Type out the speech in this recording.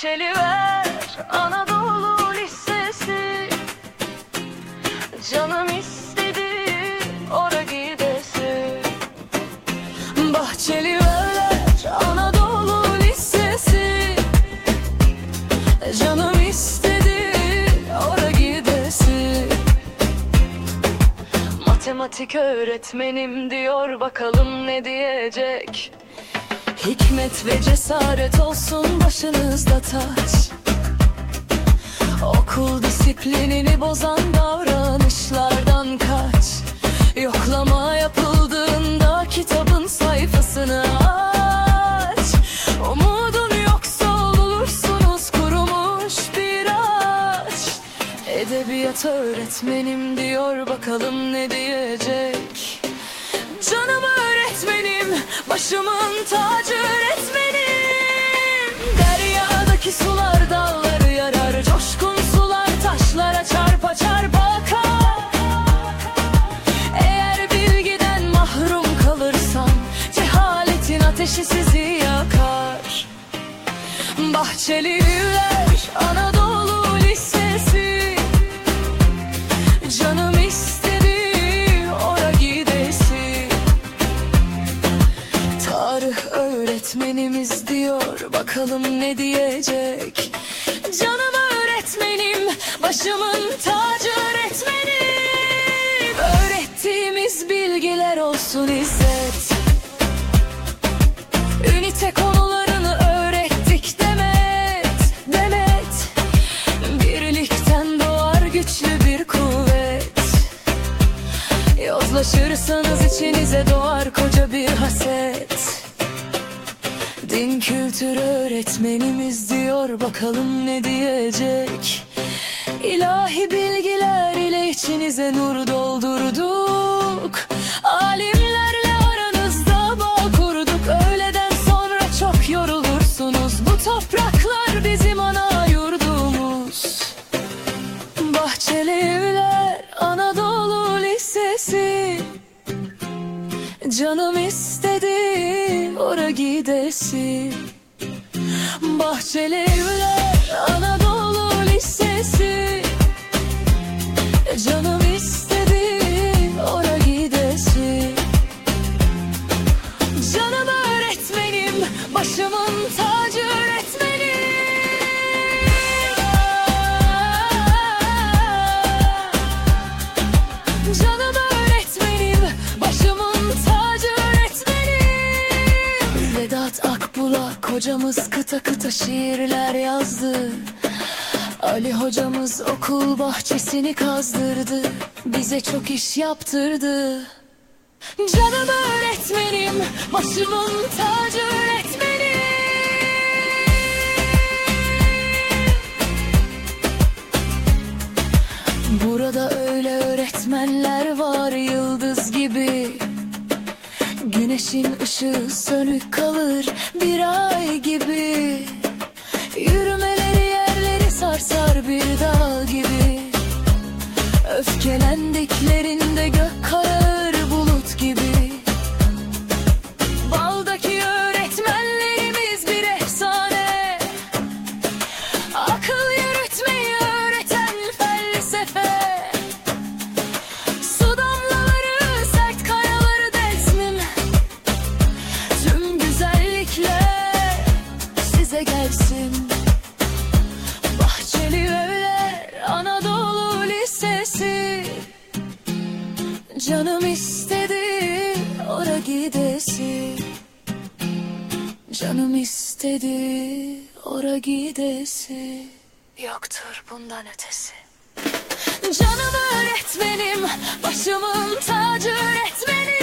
Bahçeliler Anadolu Lisesi, canım istedi ora gidesi. Bahçeliler Anadolu Lisesi, canım istedi ora gidesi. Matematik öğretmenim diyor, bakalım ne diyecek. Hikmet ve cesaret olsun başınızda taç. Okul disiplinini bozan davranışlardan kaç. Yoklama yapıldığında kitabın sayfasını aç. Umudun yoksa olursunuz kurumuş bir ağaç. Edebiyat öğretmenim diyor, bakalım ne diyecek. Canım öğretmenim, başımın tacı öğretmenim. Deryadaki sular dalları yarar, coşkun sular taşlara çarpa çarpa akar. Eğer bilgiden mahrum kalırsan, cehaletin ateşi sizi yakar. Bahçeliler Anadolu Lisesi, canım istedi ora gidesi. Tarih öğretmenimiz diyor, bakalım ne diyecek. Canım öğretmenim, başımın tacı öğretmenim. Öğrettiğimiz bilgiler olsun izzet. Ünite konularını öğrettik demet, demet. Birlikten doğar güçlü bir kuvvet. Yozlaşırsanız içinize doğar koca bir haset. Din kültür öğretmenimiz diyor, bakalım ne diyecek. İlahi bilgiler ile içinize nur doldurduk. Alimlerle aranızda bağ kurduk. Öğleden sonra çok yorulursunuz. Bu topraklar bizim ana yurdumuz. Bahçeli Evler Anadolu Lisesi, canım istedi ora gidesi. Bahçeli Evler Anadolu Lisesi, canım istedi ora gidesi. Canım öğretmenim, başımın tacı öğretmenim. Canım öğretmenim, başımın tacı öğretmenim. Vedat Akbulat hocamız kıta kıta şiirler yazdı. Ali hocamız okul bahçesini kazdırdı. Bize çok iş yaptırdı. Canım öğretmenim, başımın tacı öğretmenim. Burada öyle öğretmenler var yıldız gibi. Güneşin ışığı sönük kalır bir ay gibi. Yürümeleri yerleri sarsar bir dağ gibi. Öfkelendiklerinde gök kararır bulut gibi. Baldaki öğretmenlerimiz bir efsane. Akıl yürütmeyi öğreten felsefe. Su damlaları sert kayaları delsin. Tüm güzellikler size gelsin. Bahçeli Evler Anadolu Lisesi, canım istedi ora gidesi. Canım istedi ora gidesi. Yoktur bundan ötesi. Canım öğretmenim, başımın tacı öğretmenim.